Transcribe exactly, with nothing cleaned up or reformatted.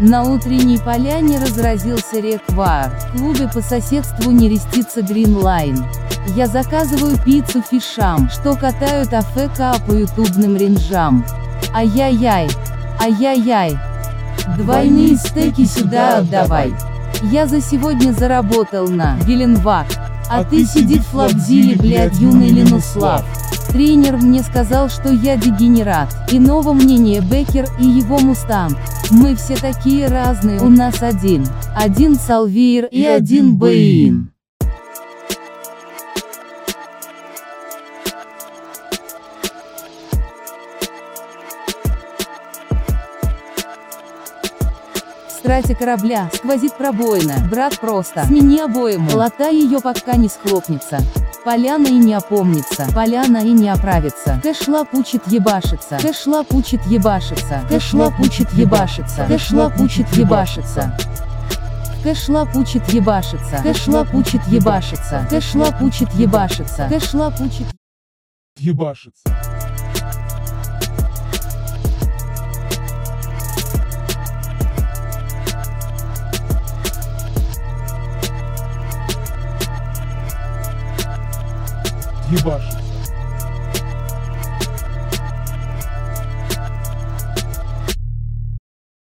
На утренней поляне разразился рек-вар. В клубе по соседству нерестится Гринлайн. Я заказываю пиццу фишам, что катают АФК по ютубным ринжам. Ай-яй-яй, ай-яй-яй. Двойные стейки сюда отдавай. Я за сегодня заработал на Геленваг. А, а ты сидит в Флабзиле, блядь, юный Ленуслав. Тренер мне сказал, что я дегенерат. Иного мнения Беккер и его Мустанг. Мы все такие разные, у нас один. Один Салвейр и, и один Бэйн. В страте корабля сквозит пробоина. Брат, просто смени обойму. Лотай ее, пока не схлопнется. Поляна и не опомнится. Поляна и не оправится. Кэшлап учит ебашиться. Кэшлап учит ебашиться. Кэшлап учит ебашиться. Кэшлап учит ебашиться. Кэшлап учит ебашиться. Кэшлап учит ебашиться. Кэшлап учит ебашиться. Кэшлап учит ебашиться. Ебашить.